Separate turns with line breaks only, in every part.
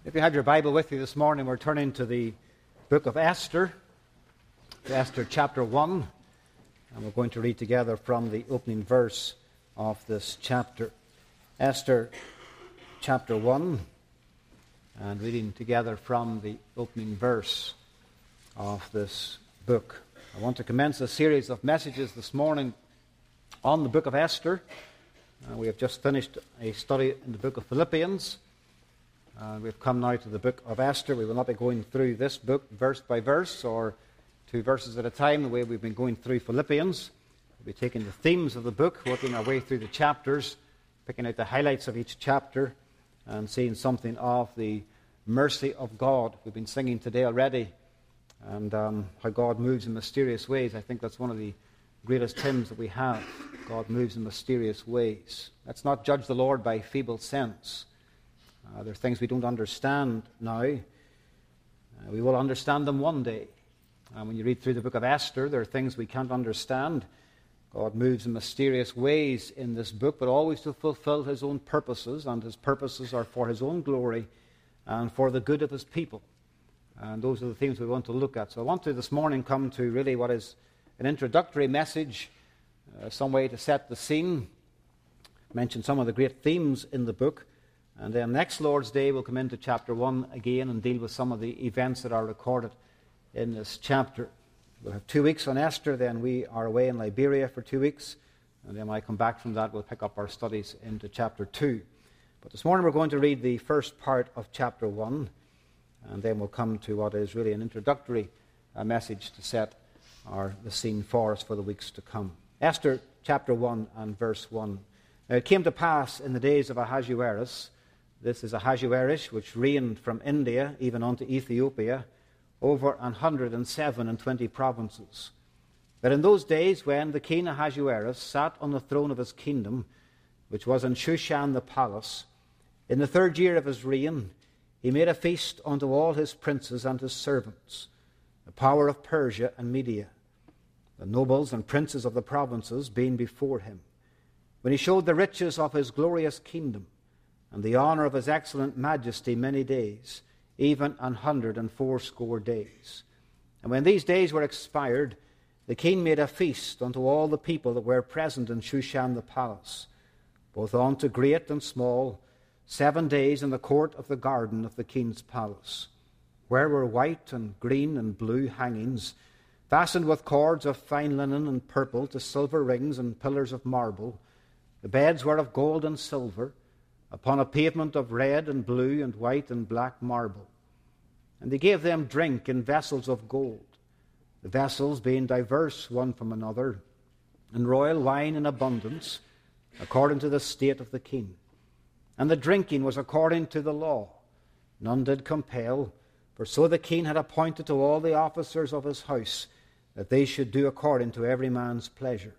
If you have your Bible with you this morning, we're turning to the book of Esther, to Esther chapter 1, and we're going to read together from the opening verse of this chapter. Esther chapter 1, and reading together from the opening verse of this book. I want to commence a series of messages this morning on the book of Esther. We have just finished a study in the book of Philippians. We've come now to the book of Esther. We will not be going through this book verse by verse or 2 verses at a time the way we've been going through Philippians. We'll be taking the themes of the book, working our way through the chapters, picking out the highlights of each chapter, and seeing something of the mercy of God. We've been singing today already, and how God moves in mysterious ways. I think that's one of the greatest hymns that we have. God moves in mysterious ways. Let's not judge the Lord by feeble sense. There are things we don't understand now. We will understand them one day. When you read through the book of Esther, there are things we can't understand. God moves in mysterious ways in this book, but always to fulfill his own purposes, and his purposes are for his own glory and for the good of his people. And those are the themes we want to look at. So I want to this morning come to really what is an introductory message, some way to set the scene, mention some of the great themes in the book. And then next Lord's Day, we'll come into chapter 1 again and deal with some of the events that are recorded in this chapter. We'll have 2 weeks on Esther, then we are away in Liberia for 2 weeks. And then when I come back from that, we'll pick up our studies into chapter 2. But this morning we're going to read the first part of chapter 1. And then we'll come to what is really an introductory message to set the scene for us for the weeks to come. Esther chapter 1 and verse 1. Now it came to pass in the days of Ahasuerus, this is Ahasuerus, which reigned from India even unto Ethiopia, over 127 provinces. That in those days when the king Ahasuerus sat on the throne of his kingdom, which was in Shushan the palace, in the 3rd year of his reign, he made a feast unto all his princes and his servants, the power of Persia and Media, the nobles and princes of the provinces being before him, when he showed the riches of his glorious kingdom, and the honor of his excellent majesty many days, even 180 days. And when these days were expired, the king made a feast unto all the people that were present in Shushan the palace, both unto great and small, 7 days in the court of the garden of the king's palace, where were white and green and blue hangings, fastened with cords of fine linen and purple to silver rings and pillars of marble. The beds were of gold and silver, upon a pavement of red and blue and white and black marble. And they gave them drink in vessels of gold, the vessels being diverse one from another, and royal wine in abundance, according to the state of the king. And the drinking was according to the law. None did compel, for so the king had appointed to all the officers of his house, that they should do according to every man's pleasure.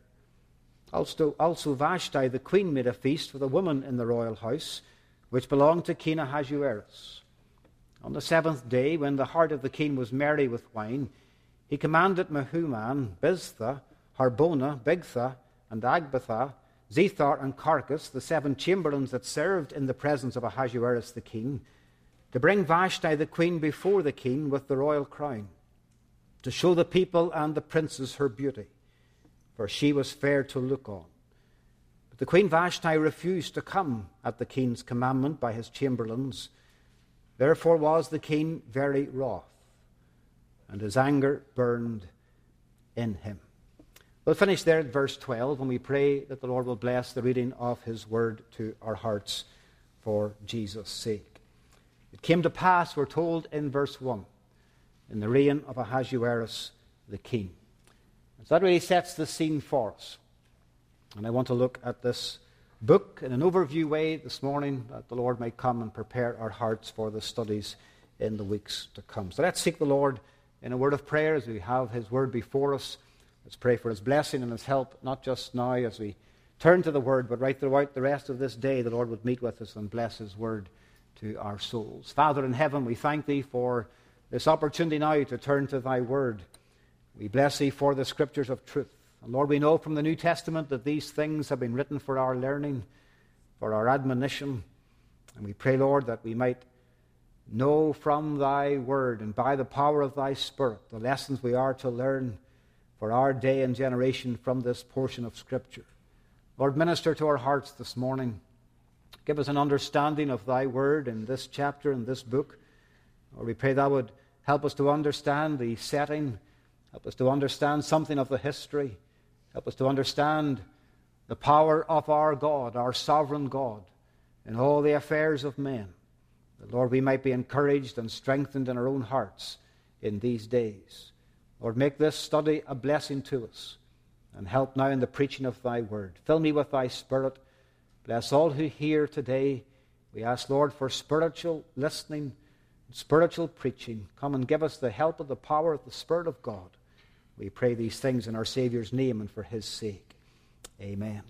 Also Vashti the queen made a feast for the women in the royal house, which belonged to King Ahasuerus. On the 7th day, when the heart of the king was merry with wine, he commanded Mehuman, Biztha, Harbona, Bigtha, and Agbatha, Zethar, and Carcas, the 7 chamberlains that served in the presence of Ahasuerus the king, to bring Vashti the queen before the king with the royal crown, to show the people and the princes her beauty, for she was fair to look on. But the queen Vashti refused to come at the king's commandment by his chamberlains. Therefore was the king very wroth, and his anger burned in him. We'll finish there at verse 12, and we pray that the Lord will bless the reading of his word to our hearts for Jesus' sake. It came to pass, we're told in verse 1, in the reign of Ahasuerus the king. So that really sets the scene for us. And I want to look at this book in an overview way this morning, that the Lord may come and prepare our hearts for the studies in the weeks to come. So let's seek the Lord in a word of prayer as we have his word before us. Let's pray for his blessing and his help, not just now as we turn to the word, but right throughout the rest of this day, the Lord would meet with us and bless his word to our souls. Father in heaven, we thank thee for this opportunity now to turn to thy word. We bless thee for the scriptures of truth. And Lord, we know from the New Testament that these things have been written for our learning, for our admonition. And we pray, Lord, that we might know from thy word and by the power of thy Spirit the lessons we are to learn for our day and generation from this portion of Scripture. Lord, minister to our hearts this morning. Give us an understanding of thy word in this chapter, in this book. Lord, we pray thou would help us to understand the setting, help us to understand something of the history, help us to understand the power of our God, our sovereign God, in all the affairs of men. That, Lord, we might be encouraged and strengthened in our own hearts in these days. Lord, make this study a blessing to us, and help now in the preaching of thy word. Fill me with thy Spirit. Bless all who hear today. We ask, Lord, for spiritual listening, spiritual preaching. Come and give us the help of the power of the Spirit of God. We pray these things in our Saviour's name and for his sake. Amen.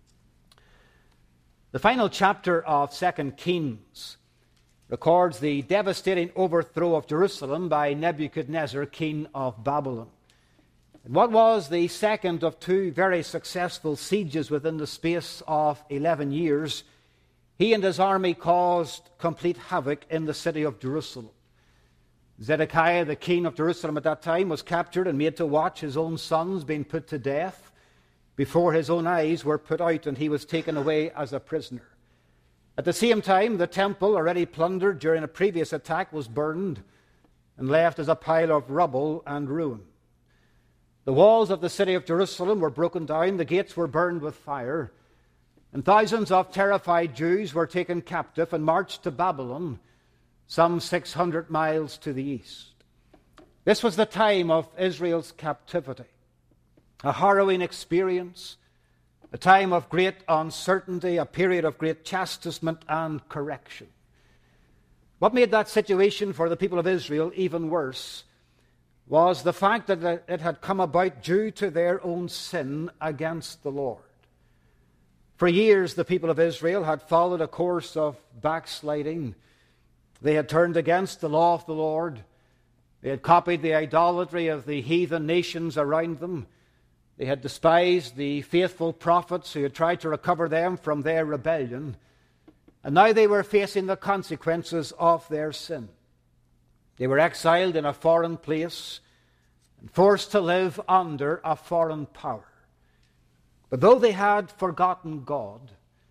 The final chapter of 2 Kings records the devastating overthrow of Jerusalem by Nebuchadnezzar, king of Babylon. In what was the second of two very successful sieges within the space of 11 years, he and his army caused complete havoc in the city of Jerusalem. Zedekiah, the king of Jerusalem at that time, was captured and made to watch his own sons being put to death before his own eyes were put out, and he was taken away as a prisoner. At the same time, the temple, already plundered during a previous attack, was burned and left as a pile of rubble and ruin. The walls of the city of Jerusalem were broken down, the gates were burned with fire, and thousands of terrified Jews were taken captive and marched to Babylon, some 600 miles to the east. This was the time of Israel's captivity, a harrowing experience, a time of great uncertainty, a period of great chastisement and correction. What made that situation for the people of Israel even worse was the fact that it had come about due to their own sin against the Lord. For years, the people of Israel had followed a course of backsliding. They had turned against the law of the Lord. They had copied the idolatry of the heathen nations around them. They had despised the faithful prophets who had tried to recover them from their rebellion. And now they were facing the consequences of their sin. They were exiled in a foreign place and forced to live under a foreign power. But though they had forgotten God,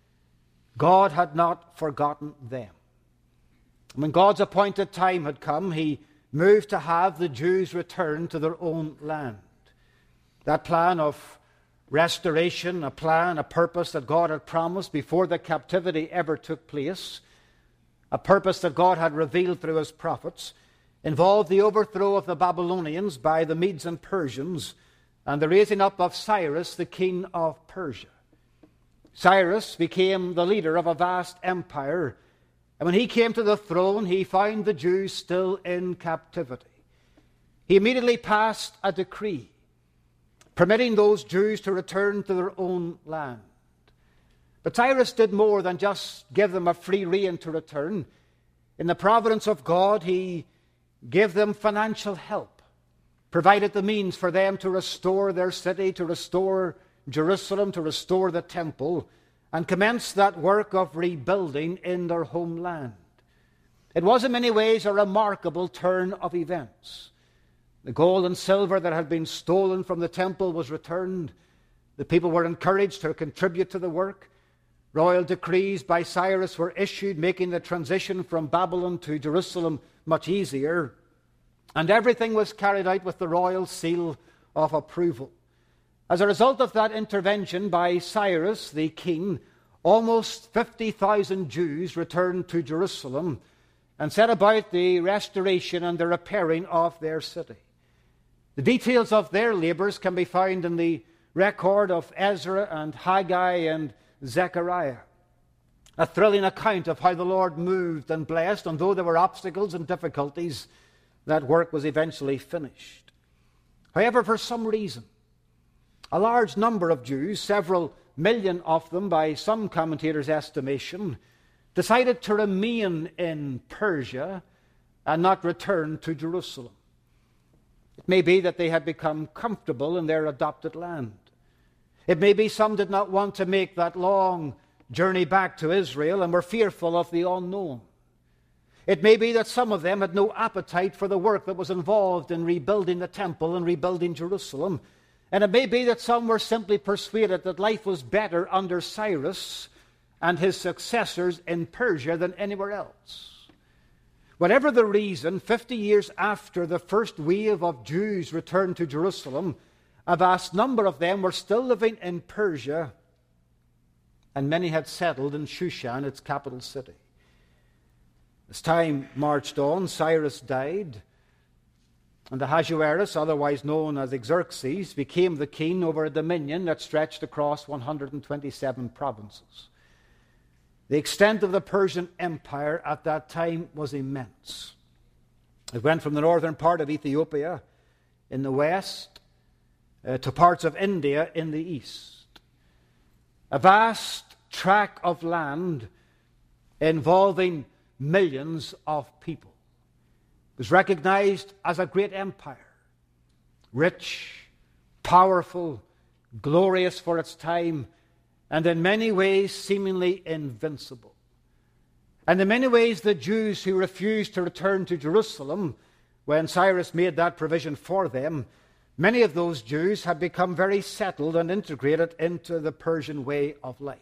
God had not forgotten them. When God's appointed time had come, he moved to have the Jews return to their own land. That plan of restoration, a plan, a purpose that God had promised before the captivity ever took place, a purpose that God had revealed through his prophets, involved the overthrow of the Babylonians by the Medes and Persians and the raising up of Cyrus, the king of Persia. Cyrus became the leader of a vast empire, and when he came to the throne, he found the Jews still in captivity. He immediately passed a decree permitting those Jews to return to their own land. But Cyrus did more than just give them a free rein to return. In the providence of God, he gave them financial help, provided the means for them to restore their city, to restore Jerusalem, to restore the temple, and commence that work of rebuilding in their homeland. It was in many ways a remarkable turn of events. The gold and silver that had been stolen from the temple was returned. The people were encouraged to contribute to the work. Royal decrees by Cyrus were issued, making the transition from Babylon to Jerusalem much easier. And everything was carried out with the royal seal of approval. As a result of that intervention by Cyrus, the king, almost 50,000 Jews returned to Jerusalem and set about the restoration and the repairing of their city. The details of their labors can be found in the record of Ezra and Haggai and Zechariah. A thrilling account of how the Lord moved and blessed, and though there were obstacles and difficulties, that work was eventually finished. However, for some reason, a large number of Jews, several million of them by some commentators' estimation, decided to remain in Persia and not return to Jerusalem. It may be that they had become comfortable in their adopted land. It may be some did not want to make that long journey back to Israel and were fearful of the unknown. It may be that some of them had no appetite for the work that was involved in rebuilding the temple and rebuilding Jerusalem. And it may be that some were simply persuaded that life was better under Cyrus and his successors in Persia than anywhere else. Whatever the reason, 50 years after the first wave of Jews returned to Jerusalem, a vast number of them were still living in Persia, and many had settled in Shushan, its capital city. As time marched on, Cyrus died, and Ahasuerus, otherwise known as Xerxes, became the king over a dominion that stretched across 127 provinces. The extent of the Persian Empire at that time was immense. It went from the northern part of Ethiopia in the west to parts of India in the east. A vast tract of land involving millions of people. It was recognized as a great empire, rich, powerful, glorious for its time, and in many ways seemingly invincible. And in many ways the Jews who refused to return to Jerusalem when Cyrus made that provision for them, many of those Jews had become very settled and integrated into the Persian way of life.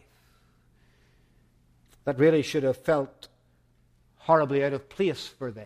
That really should have felt horribly out of place for them.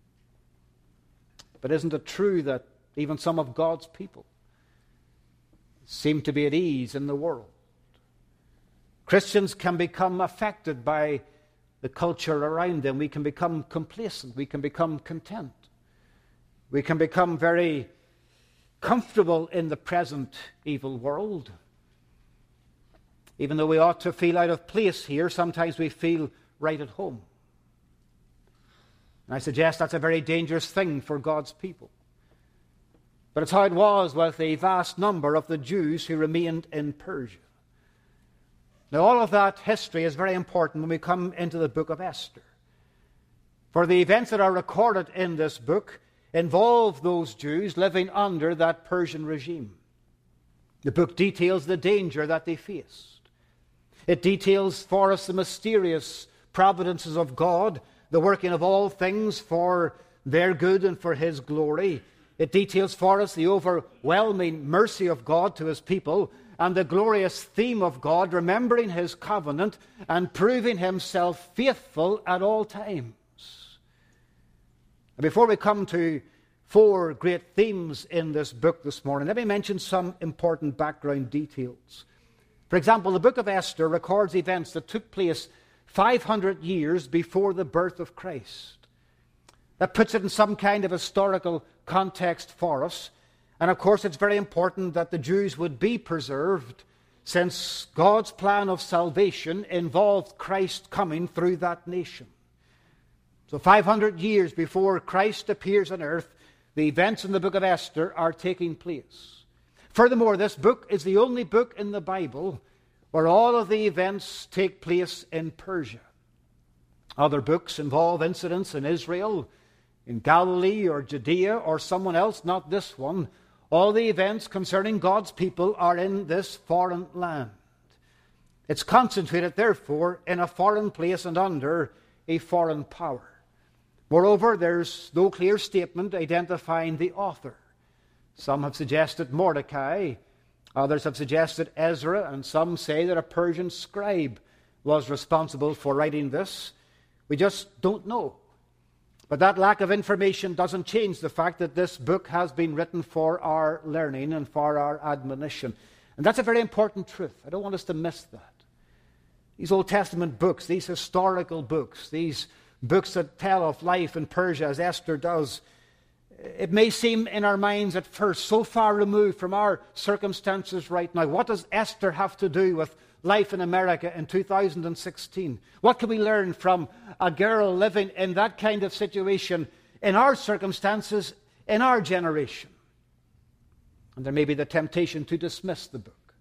But isn't it true that even some of God's people seem to be at ease in the world? Christians can become affected by the culture around them. We can become complacent. We can become content. We can become very comfortable in the present evil world. Even though we ought to feel out of place here, sometimes we feel right at home. And I suggest that's a very dangerous thing for God's people. But it's how it was with a vast number of the Jews who remained in Persia. Now, all of that history is very important when we come into the book of Esther. For the events that are recorded in this book involve those Jews living under that Persian regime. The book details the danger that they faced. It details for us the mysterious providences of God, the working of all things for their good and for His glory. It details for us the overwhelming mercy of God to His people, and the glorious theme of God, remembering His covenant and proving Himself faithful at all times. Before we come to 4 great themes in this book this morning, let me mention some important background details. For example, the book of Esther records events that took place 500 years before the birth of Christ. That puts it in some kind of historical context for us. And of course, it's very important that the Jews would be preserved, since God's plan of salvation involved Christ coming through that nation. So 500 years before Christ appears on earth, the events in the book of Esther are taking place. Furthermore, this book is the only book in the Bible where all of the events take place in Persia. Other books involve incidents in Israel, in Galilee or Judea or someone else, not this one. All the events concerning God's people are in this foreign land. It's concentrated, therefore, in a foreign place and under a foreign power. Moreover, there's no clear statement identifying the author. Some have suggested Mordecai, others have suggested Ezra, and some say that a Persian scribe was responsible for writing this. We just don't know. But that lack of information doesn't change the fact that this book has been written for our learning and for our admonition. And that's a very important truth. I don't want us to miss that. These Old Testament books, these historical books, these books that tell of life in Persia as Esther does, it may seem in our minds at first so far removed from our circumstances right now. What does Esther have to do with life in America in 2016? What can we learn from a girl living in that kind of situation in our circumstances, in our generation? And there may be the temptation to dismiss the book.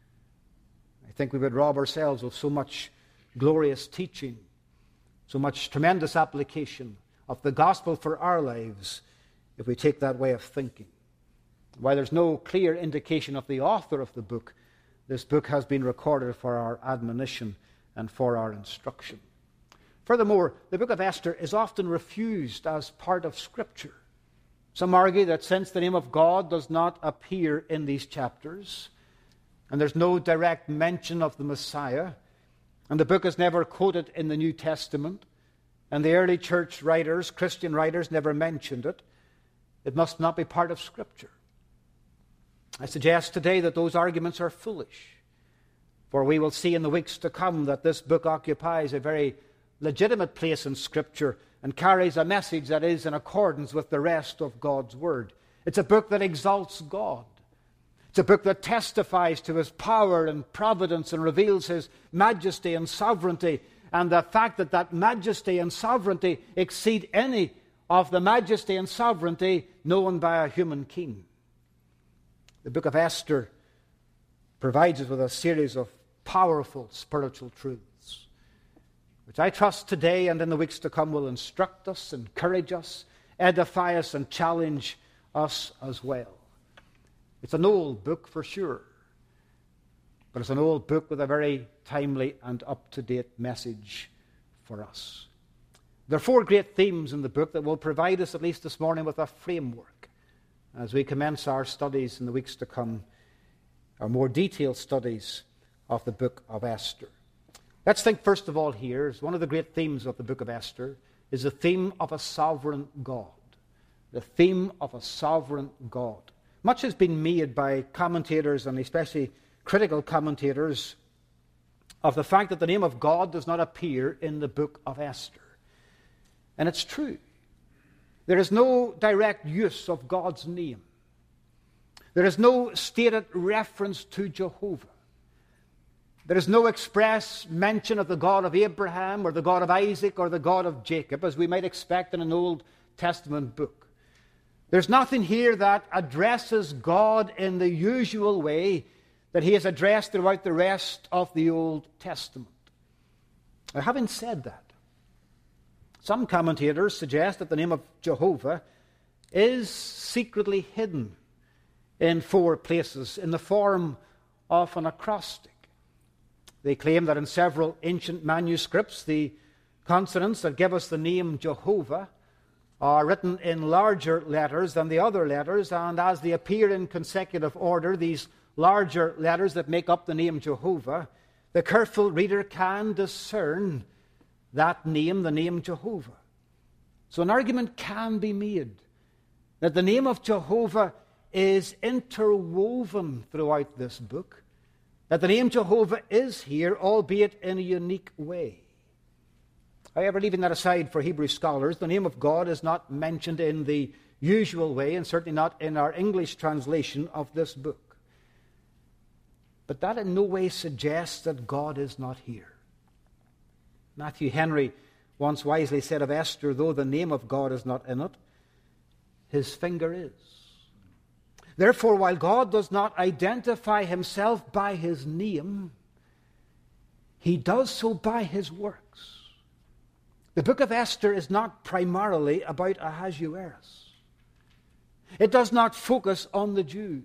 I think we would rob ourselves of so much glorious teaching, so much tremendous application of the gospel for our lives if we take that way of thinking. While there's no clear indication of the author of the book, this book has been recorded for our admonition and for our instruction. Furthermore, the book of Esther is often refused as part of Scripture. Some argue that since the name of God does not appear in these chapters, and there's no direct mention of the Messiah, and the book is never quoted in the New Testament, and the early church writers, Christian writers, never mentioned it, it must not be part of Scripture. I suggest today that those arguments are foolish, for we will see in the weeks to come that this book occupies a very legitimate place in Scripture and carries a message that is in accordance with the rest of God's Word. It's a book that exalts God. It's a book that testifies to His power and providence and reveals His majesty and sovereignty, and the fact that that majesty and sovereignty exceed any of the majesty and sovereignty known by a human king. The book of Esther provides us with a series of powerful spiritual truths, which I trust today and in the weeks to come will instruct us, encourage us, edify us, and challenge us as well. It's an old book for sure, but it's an old book with a very timely and up-to-date message for us. There are 4 great themes in the book that will provide us, at least this morning, with a framework as we commence our studies in the weeks to come, our more detailed studies of the book of Esther. Let's think first of all here, as one of the great themes of the book of Esther is the theme of a sovereign God. The theme of a sovereign God. Much has been made by commentators, and especially critical commentators, of the fact that the name of God does not appear in the book of Esther. And it's true. There is no direct use of God's name. There is no stated reference to Jehovah. There is no express mention of the God of Abraham or the God of Isaac or the God of Jacob, as we might expect in an Old Testament book. There's nothing here that addresses God in the usual way that He is addressed throughout the rest of the Old Testament. Now, having said that, some commentators suggest that the name of Jehovah is secretly hidden in 4 places in the form of an acrostic. They claim that in several ancient manuscripts, the consonants that give us the name Jehovah are written in larger letters than the other letters, and as they appear in consecutive order, these larger letters that make up the name Jehovah, the careful reader can discern that name, the name Jehovah. So an argument can be made that the name of Jehovah is interwoven throughout this book, that the name Jehovah is here, albeit in a unique way. However, leaving that aside for Hebrew scholars, the name of God is not mentioned in the usual way, and certainly not in our English translation of this book. But that in no way suggests that God is not here. Matthew Henry once wisely said of Esther, though the name of God is not in it, His finger is. Therefore, while God does not identify Himself by His name, He does so by His works. The book of Esther is not primarily about Ahasuerus. It does not focus on the Jews.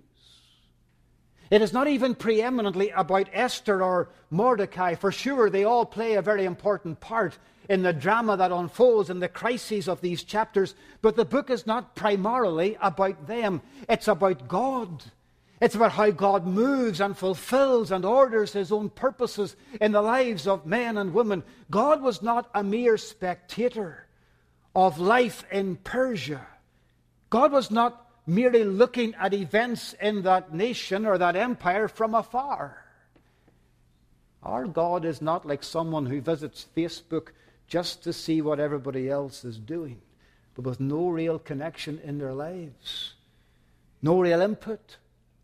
It is not even preeminently about Esther or Mordecai. For sure, they all play a very important part in the drama that unfolds in the crises of these chapters. But the book is not primarily about them. It's about God. It's about how God moves and fulfills and orders His own purposes in the lives of men and women. God was not a mere spectator of life in Persia. God was not merely looking at events in that nation or that empire from afar. Our God is not like someone who visits Facebook just to see what everybody else is doing, but with no real connection in their lives, no real input,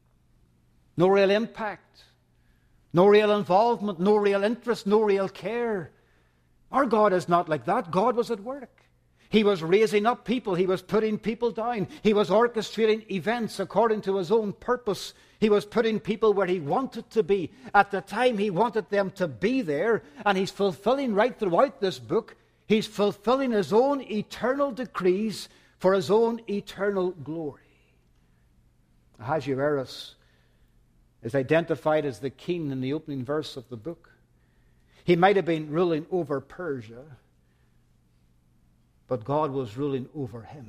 no real impact, no real involvement, no real interest, no real care. Our God is not like that. God was at work. He was raising up people. He was putting people down. He was orchestrating events according to His own purpose. He was putting people where He wanted to be at the time He wanted them to be there. And He's fulfilling right throughout this book. He's fulfilling His own eternal decrees for His own eternal glory. Ahasuerus is identified as the king in the opening verse of the book. He might have been ruling over Persia, but God was ruling over him.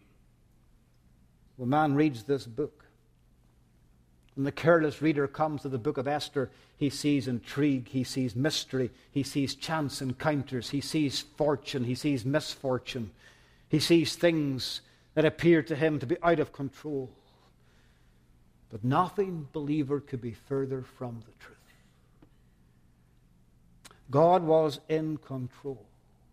When man reads this book, when the careless reader comes to the book of Esther, he sees intrigue, he sees mystery, he sees chance encounters, he sees fortune, he sees misfortune, he sees things that appear to him to be out of control. But nothing, believer, could be further from the truth. God was in control,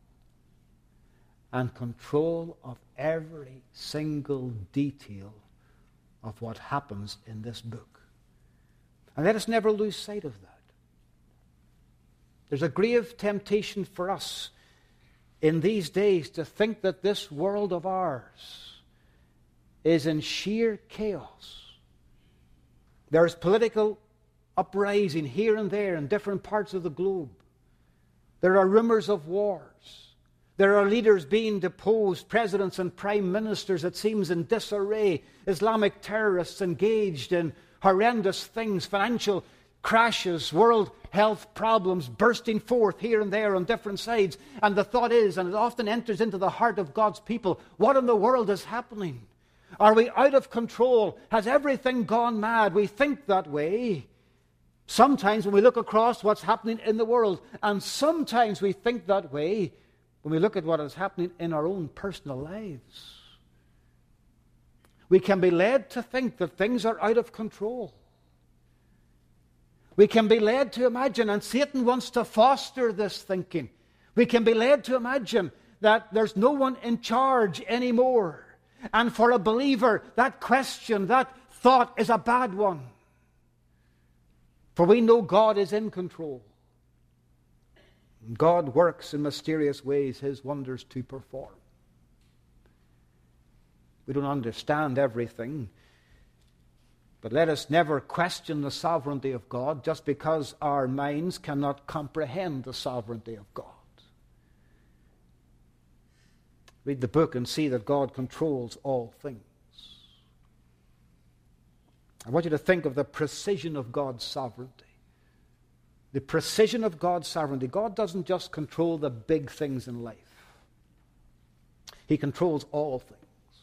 and control of every single detail of what happens in this book. And let us never lose sight of that. There's a grave temptation for us in these days to think that this world of ours is in sheer chaos. There's political uprising here and there in different parts of the globe. There are rumors of wars. There are leaders being deposed, presidents and prime ministers, it seems, in disarray. Islamic terrorists engaged in horrendous things, financial crashes, world health problems bursting forth here and there on different sides. And the thought is, and it often enters into the heart of God's people, what in the world is happening? Are we out of control? Has everything gone mad? We think that way sometimes when we look across what's happening in the world. And sometimes we think that way when we look at what is happening in our own personal lives. We can be led to think that things are out of control. We can be led to imagine, and Satan wants to foster this thinking. We can be led to imagine that there's no one in charge anymore. And for a believer, that question, that thought is a bad one. For we know God is in control. God works in mysterious ways his wonders to perform. We don't understand everything, but let us never question the sovereignty of God just because our minds cannot comprehend the sovereignty of God. Read the book and see that God controls all things. I want you to think of the precision of God's sovereignty. The precision of God's sovereignty. God doesn't just control the big things in life. He controls all things.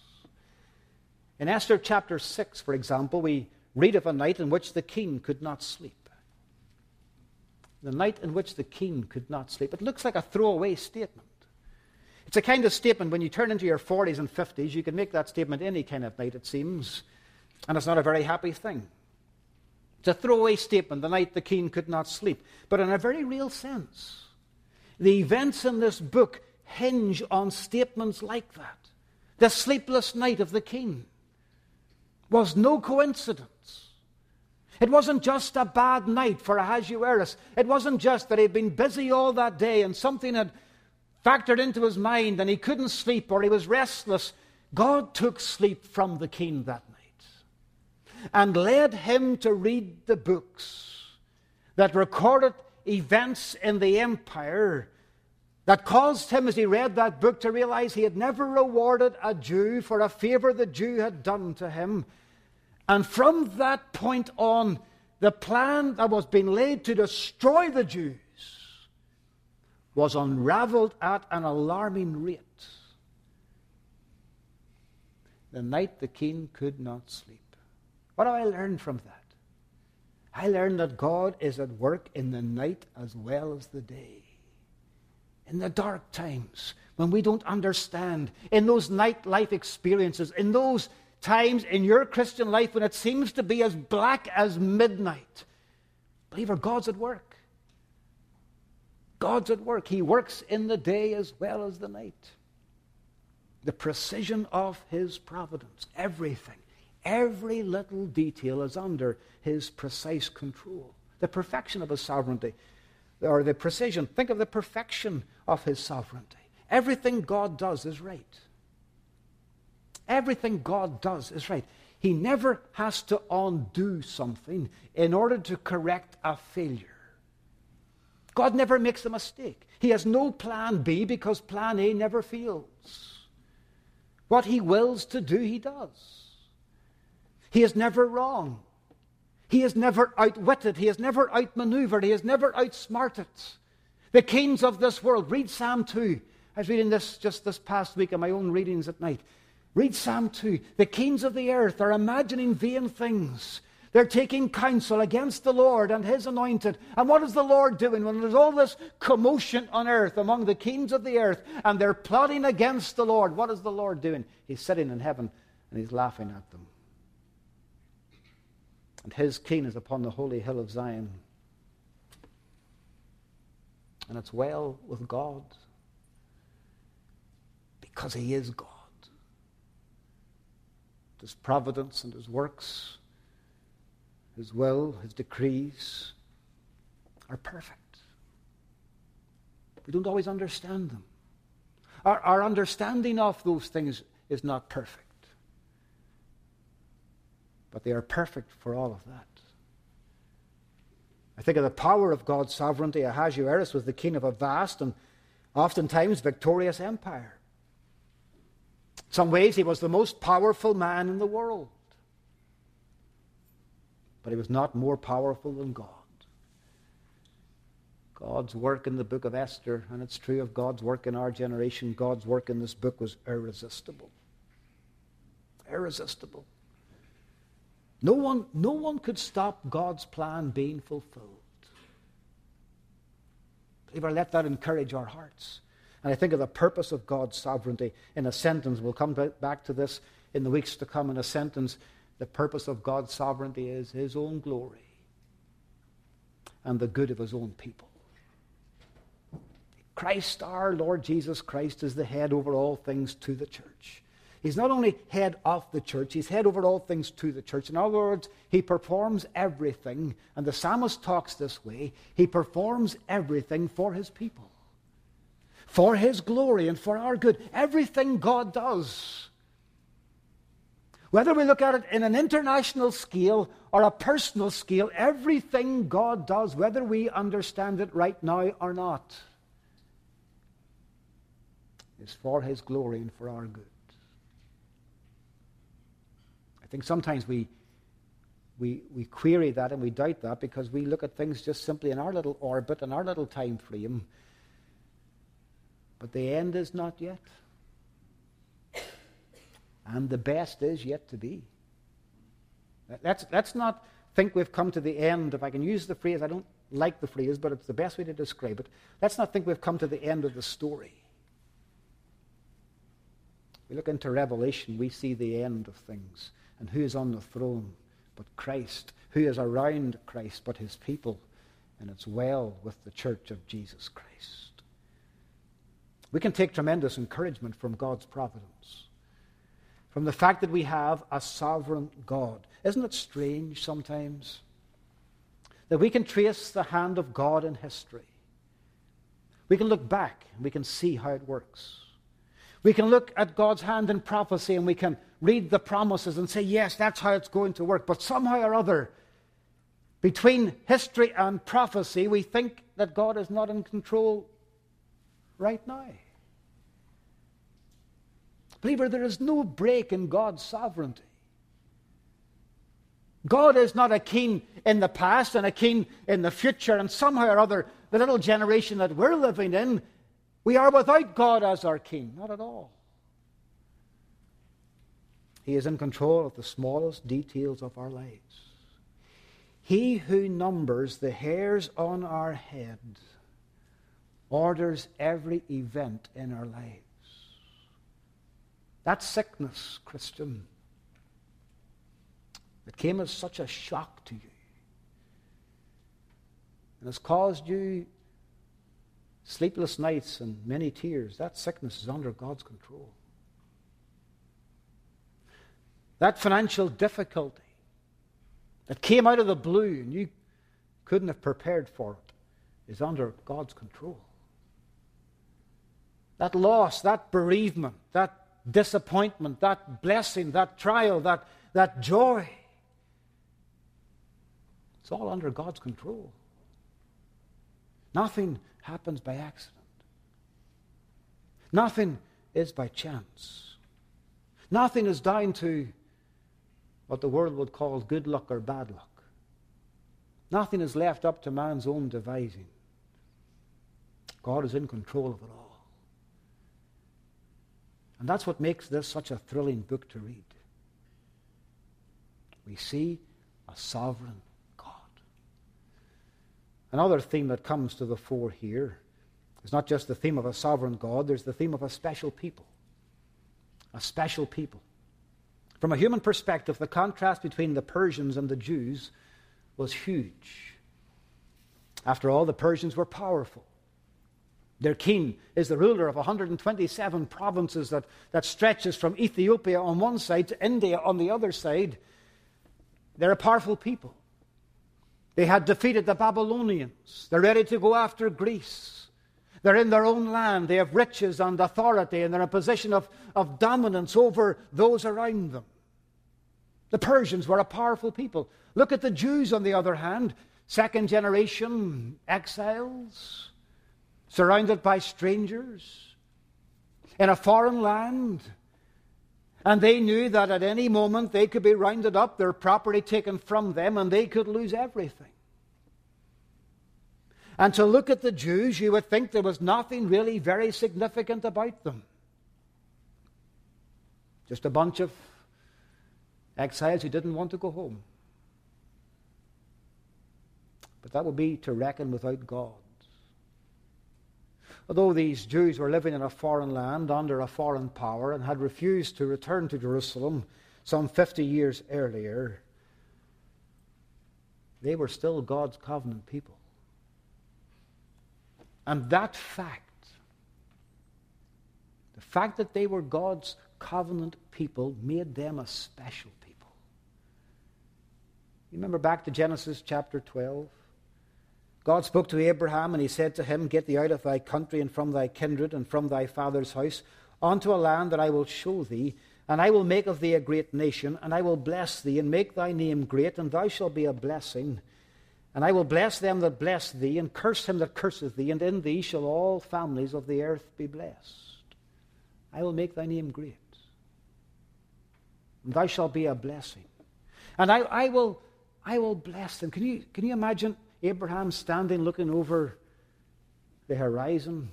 In Esther chapter 6, for example, we read of a night in which the king could not sleep. The night in which the king could not sleep. It looks like a throwaway statement. It's a kind of statement when you turn into your 40s and 50s, you can make that statement any kind of night, it seems. And it's not a very happy thing. It's a throwaway statement, the night the king could not sleep. But in a very real sense, the events in this book hinge on statements like that. The sleepless night of the king was no coincidence. It wasn't just a bad night for Ahasuerus. It wasn't just that he'd been busy all that day and something had factored into his mind and he couldn't sleep or he was restless. God took sleep from the king that night and led him to read the books that recorded events in the empire that caused him, as he read that book, to realize he had never rewarded a Jew for a favor the Jew had done to him. And from that point on, the plan that was being laid to destroy the Jews was unraveled at an alarming rate. The night the king could not sleep. What do I learn from that? I learned that God is at work in the night as well as the day. In the dark times, when we don't understand, in those night life experiences, in those times in your Christian life when it seems to be as black as midnight, believer, God's at work. God's at work. He works in the day as well as the night. The precision of his providence, everything, every little detail is under his precise control. The perfection of his sovereignty, or the precision, think of the perfection of his sovereignty. Everything God does is right. Everything God does is right. He never has to undo something in order to correct a failure. God never makes a mistake. He has no plan B because plan A never fails. What he wills to do, he does. He is never wrong. He is never outwitted. He is never outmaneuvered. He is never outsmarted. The kings of this world, read Psalm 2, I was reading this just this past week in my own readings at night. Read Psalm 2. The kings of the earth are imagining vain things. They're taking counsel against the Lord and his anointed. And what is the Lord doing when there's all this commotion on earth among the kings of the earth and they're plotting against the Lord? What is the Lord doing? He's sitting in heaven and he's laughing at them. And his king is upon the holy hill of Zion. And it's well with God because he is God. His providence and his works, his will, his decrees are perfect. We don't always understand them. Our understanding of those things is not perfect. But they are perfect for all of that. I think of the power of God's sovereignty. Ahasuerus was the king of a vast and oftentimes victorious empire. In some ways, he was the most powerful man in the world. But he was not more powerful than God. God's work in the book of Esther, and it's true of God's work in our generation, God's work in this book was irresistible. Irresistible. No one could stop God's plan being fulfilled. Believer, let that encourage our hearts. And I think of the purpose of God's sovereignty in a sentence. We'll come back to this in the weeks to come in a sentence. The purpose of God's sovereignty is his own glory and the good of his own people. Christ, our Lord Jesus Christ, is the head over all things to the church. He's not only head of the church, he's head over all things to the church. In other words, he performs everything, and the psalmist talks this way, he performs everything for his people, for his glory and for our good. Everything God does. Whether we look at it in an international scale or a personal scale, everything God does, whether we understand it right now or not, is for his glory and for our good. I think sometimes we query that and we doubt that because we look at things just simply in our little orbit and our little time frame. But the end is not yet. And the best is yet to be. Let's not think we've come to the end. If I can use the phrase, I don't like the phrase, but it's the best way to describe it. Let's not think we've come to the end of the story. We look into Revelation, we see the end of things. And who is on the throne but Christ? Who is around Christ but his people? And it's well with the church of Jesus Christ. We can take tremendous encouragement from God's providence, from the fact that we have a sovereign God. Isn't it strange sometimes that we can trace the hand of God in history? We can look back and we can see how it works. We can look at God's hand in prophecy and we can read the promises and say, yes, that's how it's going to work. But somehow or other, between history and prophecy, we think that God is not in control right now. Believer, there is no break in God's sovereignty. God is not a king in the past and a king in the future, and somehow or other, the little generation that we're living in, we are without God as our king. Not at all. He is in control of the smallest details of our lives. He who numbers the hairs on our head orders every event in our lives. That sickness, Christian, that came as such a shock to you and has caused you sleepless nights and many tears, that sickness is under God's control. That financial difficulty that came out of the blue and you couldn't have prepared for it is under God's control. That loss, that bereavement, that disappointment, that blessing, that trial, that joy, it's all under God's control. Nothing happens by accident. Nothing is by chance. Nothing is down to what the world would call good luck or bad luck. Nothing is left up to man's own devising. God is in control of it all. And that's what makes this such a thrilling book to read. We see a sovereign God. Another theme that comes to the fore here is not just the theme of a sovereign God, there's the theme of a special people. A special people. From a human perspective, the contrast between the Persians and the Jews was huge. After all, the Persians were powerful. Their king is the ruler of 127 provinces that stretches from Ethiopia on one side to India on the other side. They're a powerful people. They had defeated the Babylonians. They're ready to go after Greece. They're in their own land. They have riches and authority, and they're in a position of dominance over those around them. The Persians were a powerful people. Look at the Jews, on the other hand, second generation exiles, surrounded by strangers, in a foreign land. And they knew that at any moment they could be rounded up, their property taken from them, and they could lose everything. And to look at the Jews, you would think there was nothing really very significant about them. Just a bunch of exiles who didn't want to go home. But that would be to reckon without God. Although these Jews were living in a foreign land under a foreign power and had refused to return to Jerusalem some 50 years earlier, they were still God's covenant people. And that fact, the fact that they were God's covenant people, made them a special people. You remember back to Genesis chapter 12? God spoke to Abraham and he said to him, "Get thee out of thy country and from thy kindred and from thy father's house unto a land that I will show thee, and I will make of thee a great nation, and I will bless thee and make thy name great, and thou shalt be a blessing. And I will bless them that bless thee, and curse him that curseth thee, and in thee shall all families of the earth be blessed. I will make thy name great, and thou shalt be a blessing. And I will bless them." Can you imagine Abraham standing looking over the horizon?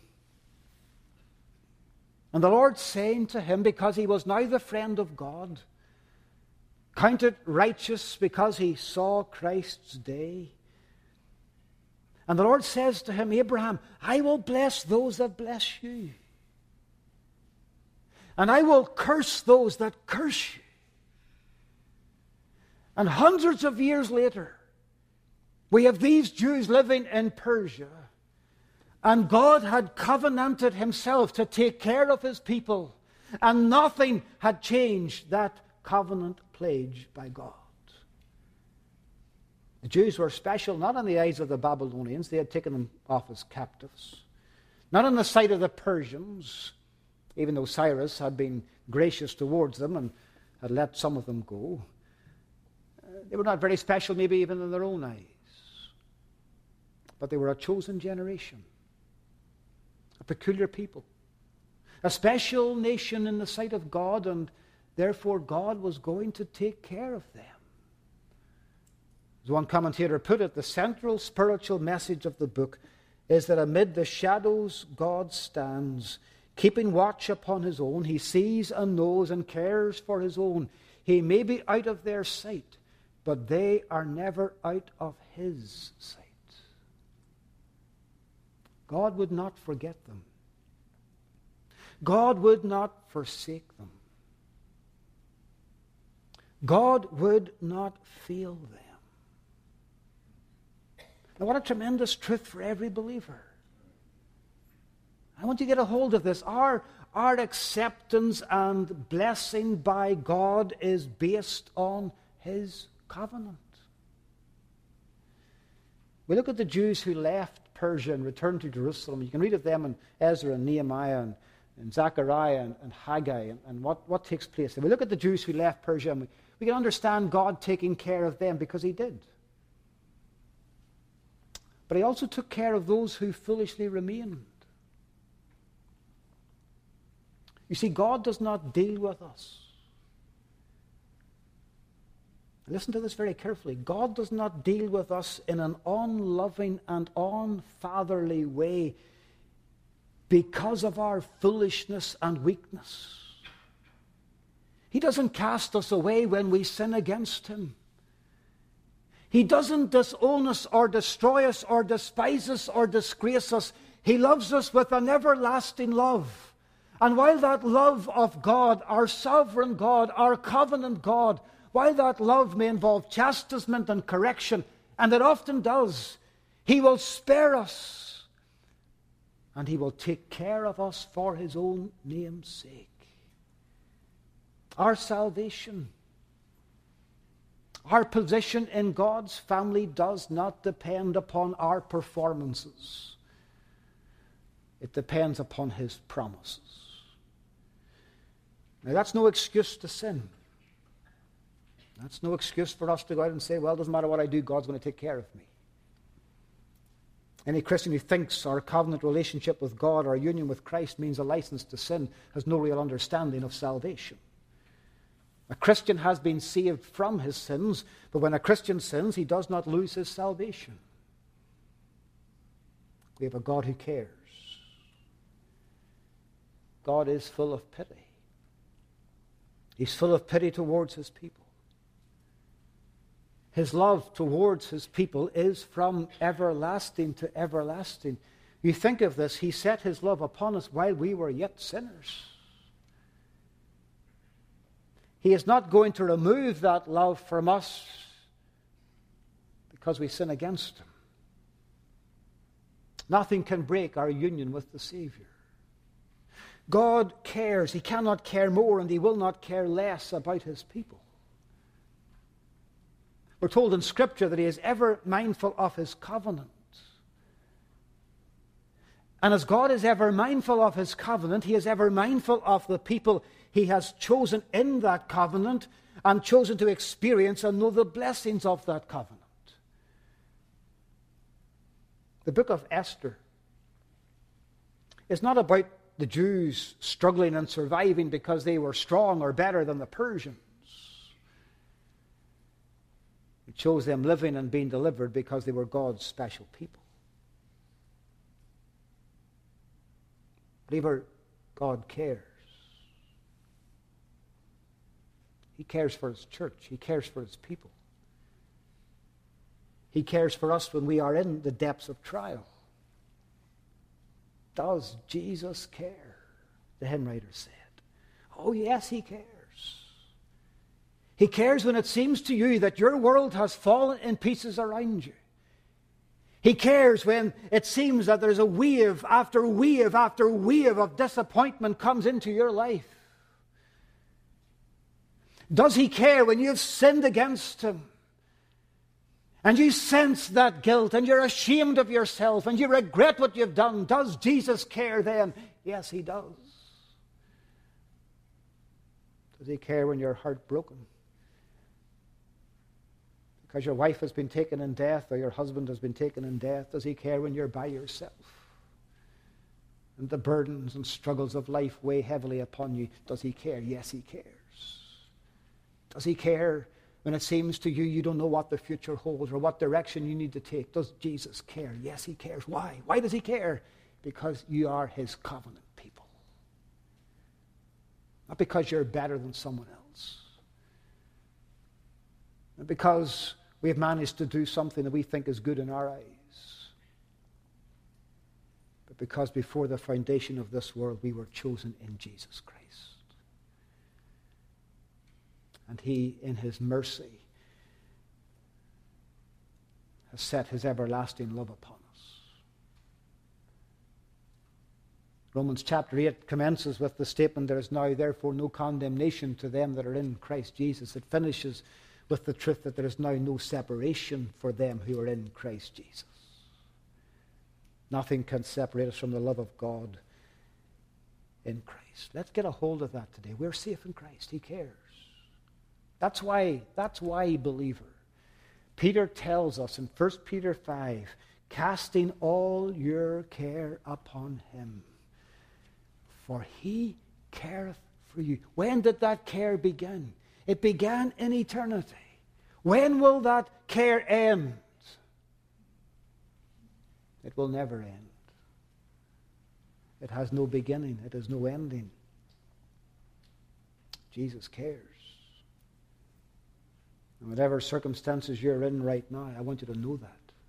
And the Lord saying to him, because he was now the friend of God, counted righteous because he saw Christ's day. And the Lord says to him, "Abraham, I will bless those that bless you. And I will curse those that curse you." And hundreds of years later, we have these Jews living in Persia, and God had covenanted himself to take care of his people, and nothing had changed that covenant pledge by God. The Jews were special not in the eyes of the Babylonians, they had taken them off as captives, not in the sight of the Persians, even though Cyrus had been gracious towards them and had let some of them go. They were not very special, maybe even in their own eyes. But they were a chosen generation, a peculiar people, a special nation in the sight of God, and therefore God was going to take care of them. As one commentator put it, the central spiritual message of the book is that amid the shadows God stands, keeping watch upon his own. He sees and knows and cares for his own. He may be out of their sight, but they are never out of his sight. God would not forget them. God would not forsake them. God would not fail them. Now, what a tremendous truth for every believer. I want you to get a hold of this. Our acceptance and blessing by God is based on his covenant. We look at the Jews who left Persia and returned to Jerusalem. You can read of them in Ezra and Nehemiah and Zechariah and Haggai and what takes place. And we look at the Jews who left Persia and we can understand God taking care of them because he did. But he also took care of those who foolishly remained. You see, God does not deal with us. Listen to this very carefully. God does not deal with us in an unloving and unfatherly way because of our foolishness and weakness. He doesn't cast us away when we sin against him. He doesn't disown us or destroy us or despise us or disgrace us. He loves us with an everlasting love. And while that love of God, our sovereign God, our covenant God, while that love may involve chastisement and correction, and it often does, he will spare us. And he will take care of us for his own name's sake. Our salvation, our position in God's family does not depend upon our performances. It depends upon his promises. Now, that's no excuse to sin. That's no excuse for us to go out and say, well, it doesn't matter what I do, God's going to take care of me. Any Christian who thinks our covenant relationship with God, our union with Christ, means a license to sin has no real understanding of salvation. A Christian has been saved from his sins, but when a Christian sins, he does not lose his salvation. We have a God who cares. God is full of pity. He's full of pity towards his people. His love towards his people is from everlasting to everlasting. You think of this, he set his love upon us while we were yet sinners. He is not going to remove that love from us because we sin against him. Nothing can break our union with the Savior. God cares. He cannot care more and he will not care less about his people. We're told in Scripture that he is ever mindful of his covenant. And as God is ever mindful of his covenant, he is ever mindful of the people he has chosen in that covenant and chosen to experience and know the blessings of that covenant. The book of Esther is not about the Jews struggling and surviving because they were strong or better than the Persians. It shows them living and being delivered because they were God's special people. Believer, God cares. He cares for his church. He cares for his people. He cares for us when we are in the depths of trial. Does Jesus care? The hymn writer said. Oh, yes, he cares. He cares when it seems to you that your world has fallen in pieces around you. He cares when it seems that there's a wave after wave after wave of disappointment comes into your life. Does he care when you've sinned against him? And you sense that guilt and you're ashamed of yourself and you regret what you've done. Does Jesus care then? Yes, he does. Does he care when you're heartbroken? Because your wife has been taken in death or your husband has been taken in death? Does he care when you're by yourself? And the burdens and struggles of life weigh heavily upon you. Does he care? Yes, he cares. Does he care when it seems to you you don't know what the future holds or what direction you need to take? Does Jesus care? Yes, he cares. Why? Why does he care? Because you are his covenant people. Not because you're better than someone else. Not because we have managed to do something that we think is good in our eyes. But because before the foundation of this world we were chosen in Jesus Christ. And he, in his mercy, has set his everlasting love upon us. Romans chapter 8 commences with the statement, there is now therefore no condemnation to them that are in Christ Jesus. It finishes with the truth that there is now no separation for them who are in Christ Jesus. Nothing can separate us from the love of God in Christ. Let's get a hold of that today. We're safe in Christ. He cares. That's why, believer, Peter tells us in 1 Peter 5, casting all your care upon him, for he careth for you. When did that care begin? It began in eternity. When will that care end? It will never end. It has no beginning. It has no ending. Jesus cares. And whatever circumstances you're in right now, I want you to know that.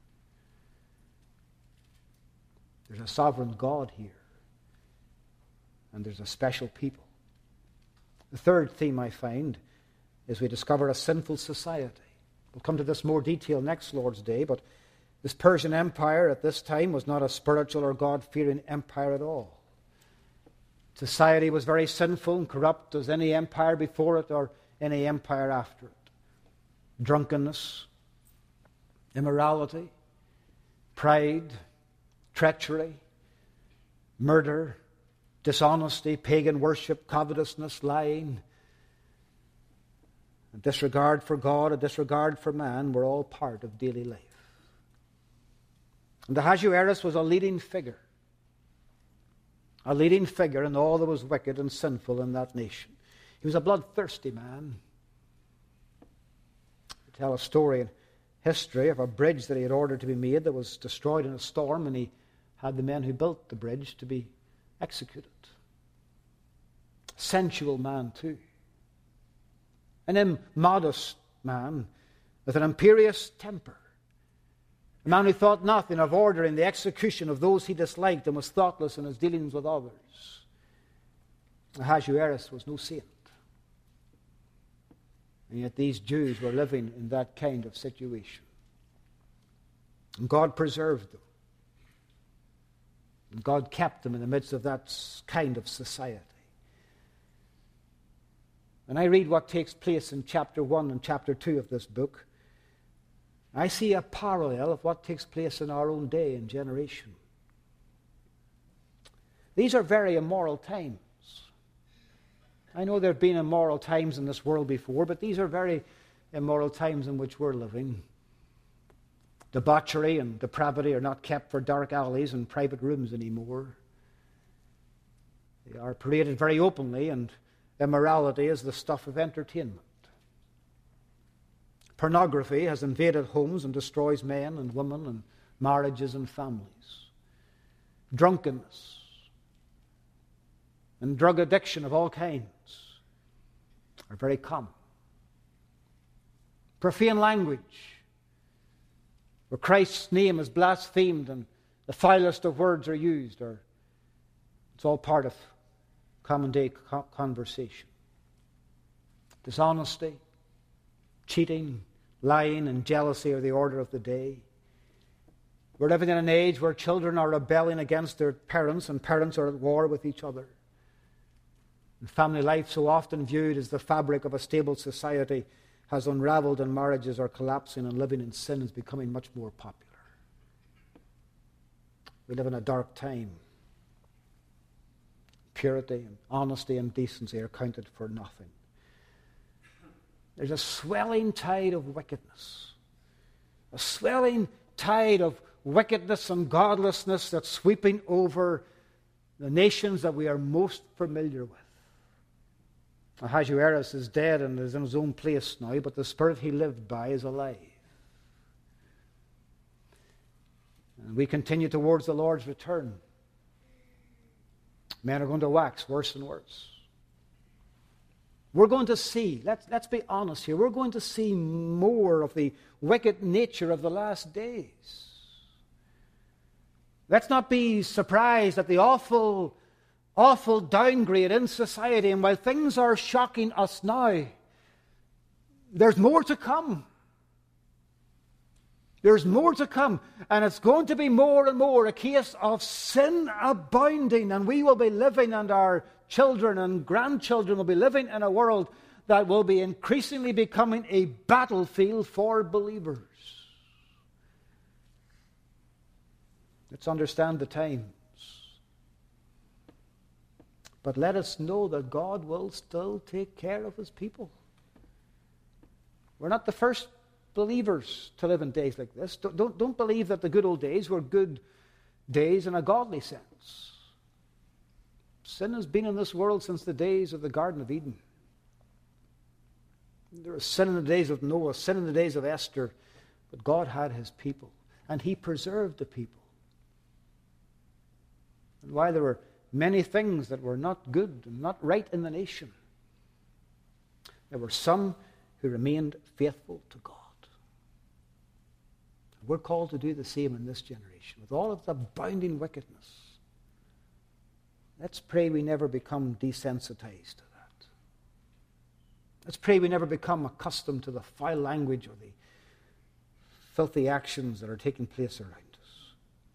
There's a sovereign God here. And there's a special people. The third theme I find is we discover a sinful society. We'll come to this more detail next Lord's Day, but this Persian Empire at this time was not a spiritual or God-fearing empire at all. Society was very sinful and corrupt as any empire before it or any empire after it. Drunkenness, immorality, pride, treachery, murder, dishonesty, pagan worship, covetousness, lying, a disregard for God, a disregard for man were all part of daily life. And Ahasuerus was a leading figure in all that was wicked and sinful in that nation. He was a bloodthirsty man. They tell a story in history of a bridge that he had ordered to be made that was destroyed in a storm, and he had the men who built the bridge to be executed. Sensual man too. An immodest man with an imperious temper. A man who thought nothing of ordering the execution of those he disliked and was thoughtless in his dealings with others. Ahasuerus was no saint. And yet these Jews were living in that kind of situation. And God preserved them. And God kept them in the midst of that kind of society. When I read what takes place in chapter 1 and chapter 2 of this book, I see a parallel of what takes place in our own day and generation. These are very immoral times. I know there have been immoral times in this world before, but these are very immoral times in which we're living. Debauchery and depravity are not kept for dark alleys and private rooms anymore. They are paraded very openly, and immorality is the stuff of entertainment. Pornography has invaded homes and destroys men and women and marriages and families. Drunkenness and drug addiction of all kinds are very common. Profane language, where Christ's name is blasphemed and the vilest of words are used, it's all part of common day conversation. Dishonesty, cheating, lying, and jealousy are the order of the day. We're living in an age where children are rebelling against their parents and parents are at war with each other. And family life, so often viewed as the fabric of a stable society, has unraveled and marriages are collapsing and living in sin is becoming much more popular. We live in a dark time. Purity and honesty and decency are counted for nothing. There's a swelling tide of wickedness. A swelling tide of wickedness and godlessness that's sweeping over the nations that we are most familiar with. Ahasuerus is dead and is in his own place now, but the spirit he lived by is alive. And we continue towards the Lord's return. Men are going to wax worse and worse. We're going to see, let's be honest here, we're going to see more of the wicked nature of the last days. Let's not be surprised at the awful downgrade in society, and while things are shocking us now, there's more to come. There's more to come, and it's going to be more and more a case of sin abounding, and we will be living, and our children and grandchildren will be living in a world that will be increasingly becoming a battlefield for believers. Let's understand the times. But let us know that God will still take care of his people. We're not the first believers to live in days like this. Don't believe that the good old days were good days in a godly sense. Sin has been in this world since the days of the Garden of Eden. There was sin in the days of Noah, sin in the days of Esther, but God had his people, and he preserved the people. And while there were many things that were not good and not right in the nation, There were some who remained faithful to God. We're called to do the same in this generation, with all of the abounding wickedness. Let's pray we never become desensitized to that. Let's pray we never become accustomed to the foul language or the filthy actions that are taking place around us.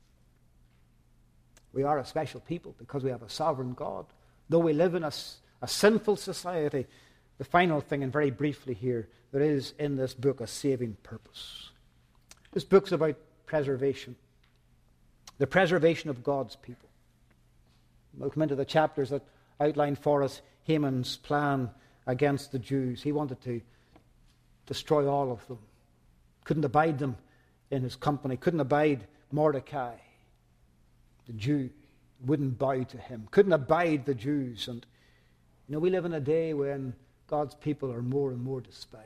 We are a special people because we have a sovereign God. Though we live in a sinful society, the final thing, and very briefly here, there is in this book a saving purpose. This book's about preservation, the preservation of God's people. We'll come into the chapters that outline for us Haman's plan against the Jews. He wanted to destroy all of them. Couldn't abide them in his company. Couldn't abide Mordecai, the Jew. Wouldn't bow to him. Couldn't abide the Jews. And we live in a day when God's people are more and more despised.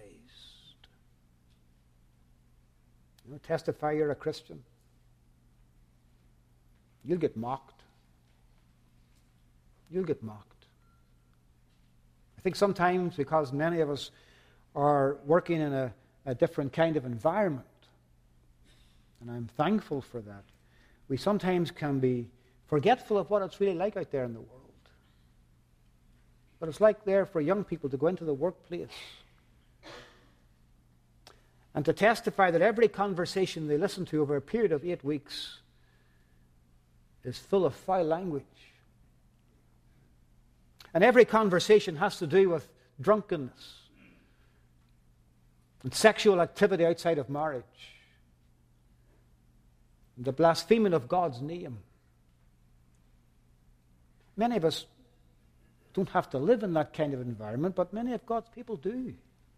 Testify you're a Christian. You'll get mocked. You'll get mocked. I think sometimes because many of us are working in a different kind of environment, and I'm thankful for that, we sometimes can be forgetful of what it's really like out there in the world. But it's like there for young people to go into the workplace and to testify that every conversation they listen to over a period of 8 weeks is full of foul language. And every conversation has to do with drunkenness and sexual activity outside of marriage and the blaspheming of God's name. Many of us don't have to live in that kind of environment, but many of God's people do.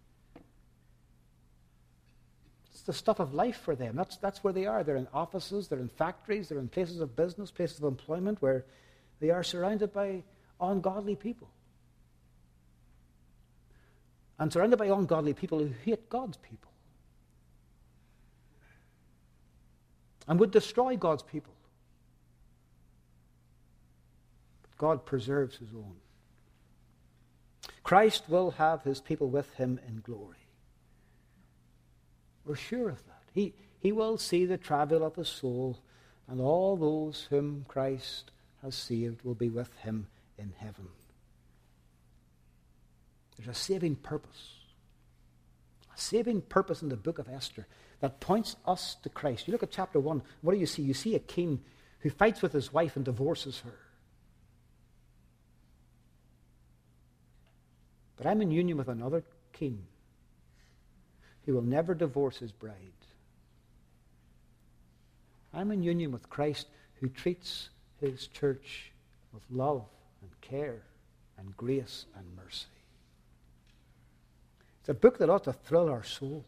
It's the stuff of life for them. That's where they are. They're in offices, they're in factories, they're in places of business, places of employment where they are surrounded by ungodly people. And surrounded by ungodly people who hate God's people and would destroy God's people. But God preserves his own. Christ will have his people with him in glory. We're sure of that. He will see the travail of his soul, and all those whom Christ has saved will be with him in heaven. There's a saving purpose. A saving purpose in the book of Esther that points us to Christ. You look at chapter 1, what do you see? You see a king who fights with his wife and divorces her. But I'm in union with another king who will never divorce his bride. I'm in union with Christ who treats his church with love and care and grace and mercy. It's a book that ought to thrill our souls.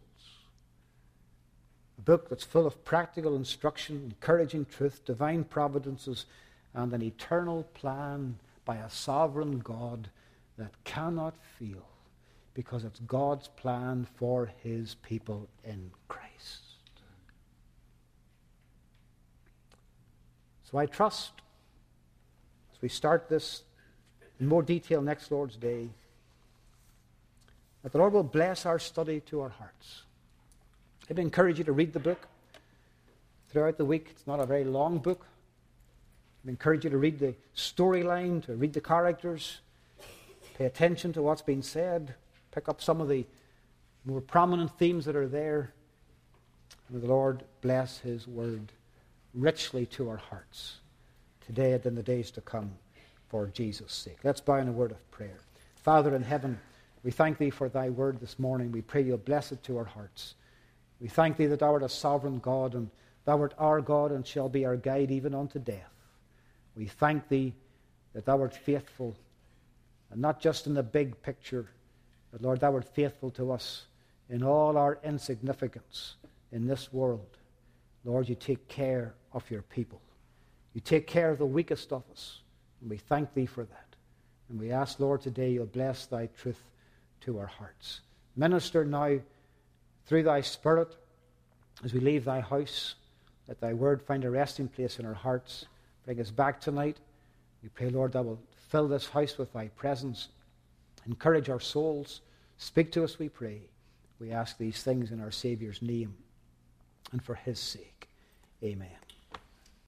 A book that's full of practical instruction, encouraging truth, divine providences, and an eternal plan by a sovereign God that cannot fail, because it's God's plan for his people in Christ. So I trust, as we start this in more detail next Lord's Day, that the Lord will bless our study to our hearts. I'd encourage you to read the book throughout the week. It's not a very long book. I'd encourage you to read the storyline, to read the characters, pay attention to what's being said, pick up some of the more prominent themes that are there. May the Lord bless his word richly to our hearts today and in the days to come for Jesus' sake. Let's bow in a word of prayer. Father in heaven, we thank thee for thy word this morning. We pray you'll bless it to our hearts. We thank thee that thou art a sovereign God, and thou art our God and shall be our guide even unto death. We thank thee that thou art faithful, and not just in the big picture, but Lord, thou art faithful to us in all our insignificance in this world. Lord, you take care of your people. You take care of the weakest of us, and we thank thee for that. And we ask, Lord, today you'll bless thy truth to our hearts. Minister now through thy Spirit as we leave thy house. Let thy word find a resting place in our hearts. Bring us back tonight. We pray, Lord, that will fill this house with thy presence. Encourage our souls. Speak to us, we pray. We ask these things in our Saviour's name and for his sake. Amen.